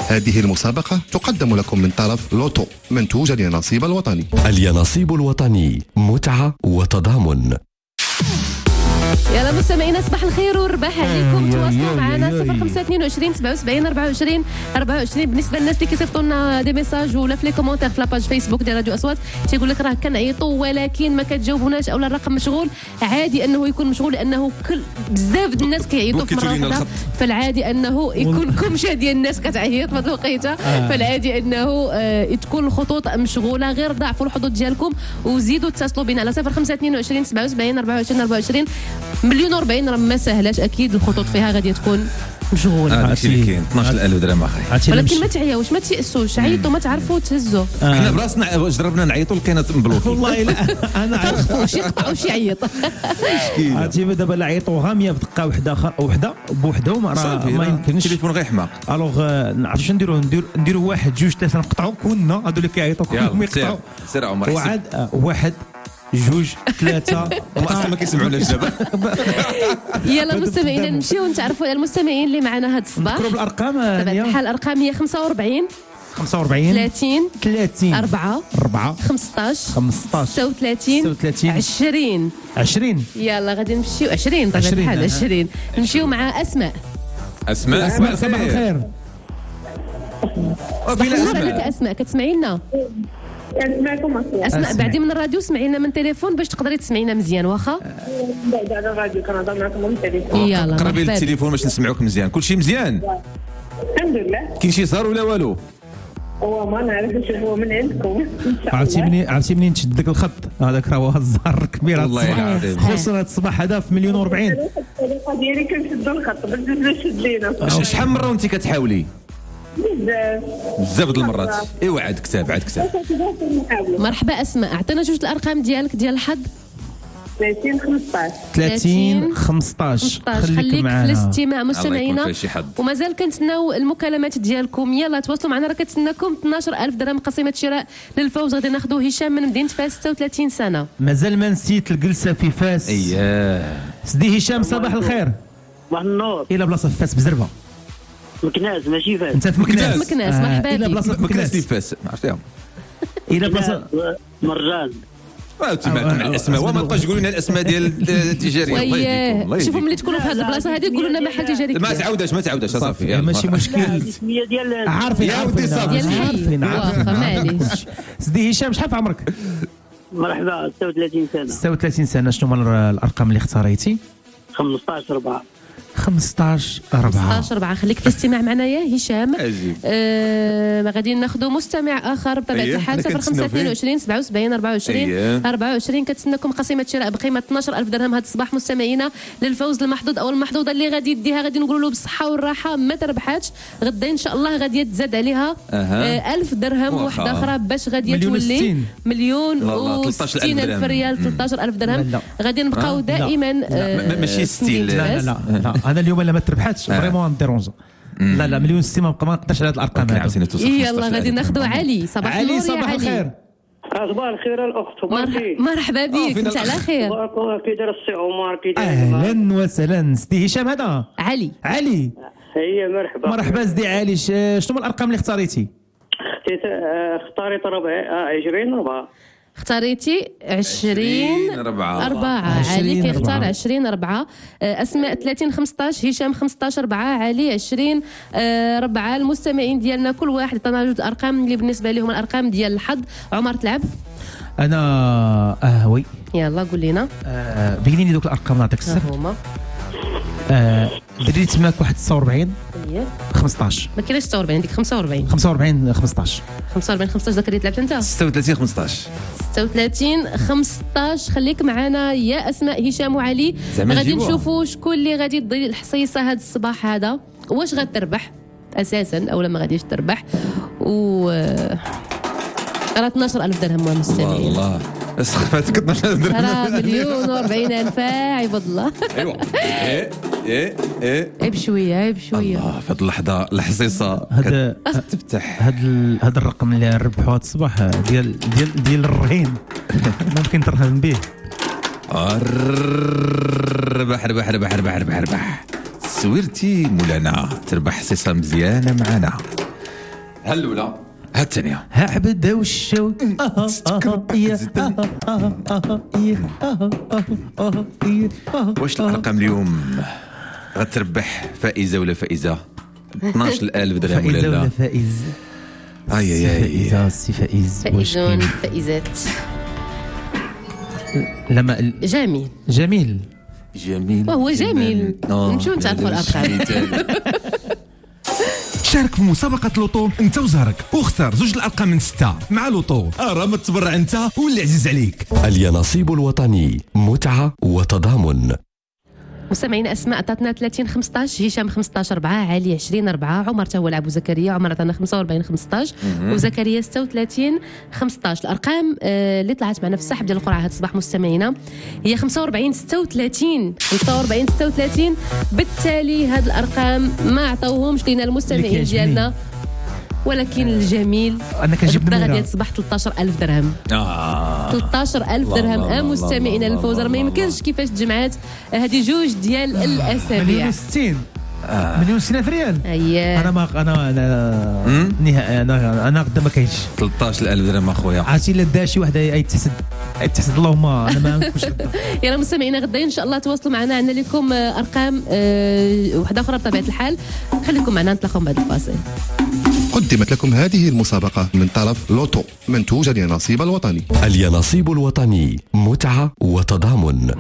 هذه المسابقة تقدم لكم من طرف لوتو منتوج اليانصيب الوطني. اليانصيب الوطني، متعة وتضامن. يلا مستمعينا صباح الخير ورباح عليكم. تواصلوا معنا 0522 77 24 24. بالنسبه للناس اللي كيصيفطوا لنا دي ميساج ولا في لي كومونتير في لاباج فيسبوك ديال راديو اصوات تيقول لك راه كنعيطوا ولكن ما كتجاوبوناش اولا الرقم مشغول. عادي انه يكون مشغول لانه بزاف د الناس كيعيطوا في مره واحده، فالعادي انه يكون كمشه ديال الناس كتعيط في هذه الوقيته. فالعادي انه تكون الخطوط مشغوله. غير ضاعفوا الحظوظ ديالكم وزيدوا اتصلوا بنا على 0522 77 24 24. مليون و40 راه ما سهلاش، اكيد الخطوط فيها غادي تكون مشغوله. هادشي اللي كاين 12000 درهم اخي. ولكن ما تعياوش، ما تيأسوش، عيطوا ما تعرفوا تهزوا. حنا براسنا جربنا نعيطوا كانت مبلوكين. والله لا انا ترخصوش يقطعوا شي عيط. عرفتي دابا لا عيطوا غاميه في دقه وحده بوحدهم راه ما يمكنش. التليفون غير حماق. الوغ نعرف شنو نديروا واحد جوج ثلاثه نقطعوا كلنا هذو اللي كيعيطوا كلهم يقطعوا. سير عمر وعاد واحد جوج ثلاثة هما اصلا ما كيسمعوناش دابا. يلا مستمعين نمشيو نتعرفوا المستمعين اللي معنا هذا الصباح. نذكروا بالارقام بحال الارقام هي 45 30 4 15 36 20. يلا غادي نمشيو 20 طبعا بحال 20. نمشيو مع اسماء. صباح الخير. اسماء كتسمعي لنا؟ كنسمعكم اسماء بعدي من الراديو سمعي لنا من التليفون باش تقدري تسمعينا مزيان واخا. بعد على الراديو كنهضر معكم من التليفون. يلا قربي للتليفون باش نسمعوك مزيان. كلشي مزيان الحمد لله. كاين شي صار ولا والو؟ هو ما نعرف واش هو من عندكم. عرفتي منين تشد داك الخط هذاك راه هو الزهر كبير والله العظيم، خصوصا هذا الصباح هذا في مليون و40. الطريقه ديالي كنشدوا الخط باش نشد لينا. شحال من مره وانت كتحاولي؟ بزاف د المرات. ايوا عاد كتاب مرحبا اسماء. عطينا جوج الارقام ديالك ديال الحظ. 30 15 خليك في الاستماع مستمعينا. ومازال كنتسناو المكالمات ديالكم. يلا تواصلوا معنا، راه كتسناكم 12000 درهم قسيمه شراء للفوز. غادي ناخذوا هشام من مدينه فاس 36 سنه. مازال ما نسيت الجلسه في فاس. اييه سيدي هشام صباح الخير. صباح النور. الى بلاصه في فاس بزربه. مكناس ماشي فاس. انت في مكناس. مرحبا الى بلاصه في مكناس اللي فاس عرفتيهم. الى بلاصه مرجان. الاسماء وما تبقاش تقولوا لنا الاسماء ديال التجاريه. شوفوا ملي تكونوا في هذه البلاصه هذه قولوا لنا محل تجاري. ما تعاودش صافي ماشي مشكل. الاسميه ديال عارفين معليش. سيدي هشام شحال في عمرك؟ مرحبا 36 سنه. 36 سنه. شنو هما الارقام اللي اختاريتي؟ 15 4. 15 4. خليك في الاستماع معنا يا هشام. غادي ناخذوا مستمع اخر بطبيعه الحال 0522 77 24 24. كتسناكم قسيمه شراء بقيمه 12000 درهم هذا الصباح مستمعينا للفوز المحظوظ او المحظوظه اللي غادي يديها. غادي نقولوا له بالصحه والراحه ما تربحاتش. غدا ان شاء الله غادي تزاد عليها 1000 درهم واحده اخرى باش غادي تولي مليون و60 الف ريال 13000 درهم. غادي نبقاو دائما ماشي 60. لا انا اليوم الا ما تربحاتش فريمون ديرونجا. لا مليون 60 ما نقدرش على الارقام هذه. يلا غادي ناخذوا علي. صباح النور يا صباح الخير. صباح الخير الاخت. مرحبا بك. انت على خير. كي داير السي عمر كي داير؟ اهلا وسهلا. سيدي هشام هذا علي. هي مرحبا سيدي علي. شنو الارقام اللي اختاريتي؟ اختاريت 20 4. اختاريتي 20 4. علي كيختار 20 4. اسماء 30 15. هشام 15 4. علي 20 4. المستمعين ديالنا كل واحد عطانا جوج الارقام اللي بالنسبه لهم الارقام ديال الحظ. عمر تلعب؟ انا وي. يلا قول لنا. بيني لي دوك الارقام نعطيك السر. هما دريت تماك 46 15. ما كاينش 46 عندك 45 15 ذاك اللي لعبت انت 36 15. خليك معنا يا اسماء هشام وعلي. غادي نشوفوا شكون اللي غادي يضي الحصيصه هذا الصباح هذا. واش غتربح اساسا او ما غاديش تربح. و راه 12000 درهم مستمعين. والله اسخفاتك 12000 درهم. راه مليون و40 الف عباد الله. ايوا عيب شويه الله في هذه اللحظه الحصيصه تفتح. هذا الرقم اللي نربحوا هذا الصباح ديال الرهين ممكن ترهن به. ربح سويرتي مولانا تربح حصيصه مزيانه معنا. ها الاولى ها الثانيه. عبده والشوق واش الارقام اليوم غتربح فائزه ولا فائزه؟ 12000 درهم ولا فائزة لا؟ ولا فائز؟ فائزة سي فائز. فائزون فائزات. لما جميل جميل وهو جميل. نمشيو نتعرفوا الارقام. شارك في مسابقة لوطو انت وزهرك واختار زوج الارقام من 6 مع لوطو. راه ما تبرع انت واللي عزيز عليك. اليانصيب الوطني، متعة وتضامن. مستمعينا اسماء عطاتنا 30 15، هشام 15 4، علي 20 4، عمر تا هو لعب زكريا، عمر عطانا 45 15 وزكريا 36 15. الارقام اللي طلعت معنا في السحب ديال القرعه هذا الصباح مستمعينا هي 45 36 45 36. بالتالي هاد الارقام ما عطاوهمش لينا المستمعين ديالنا، ولكن الجميل انا كنجيب البطاقه نمره ديال الصباح 13000 درهم. 13000 درهم مستمعينا للفوز. راه ما يمكنش كيفاش تجمعات هذه جوج ديال الاسابيع. 1,60,000 ريال. اييه انا نهائي انا غدا ما كاينش. 13000 درهم اخويا. عرفتي الا دا شي واحد يتحسد اللهم انا ما نكونش غدا. يلا مستمعينا غدا ان شاء الله تواصلوا معنا، عندنا لكم ارقام وحده اخرى بطبيعه الحال. خليكم معنا نتلاقاو بعد الفاصل. قدمت لكم هذه المسابقة من طرف لوتو منتوج اليانصيب الوطني. اليانصيب الوطني، متعة وتضامن.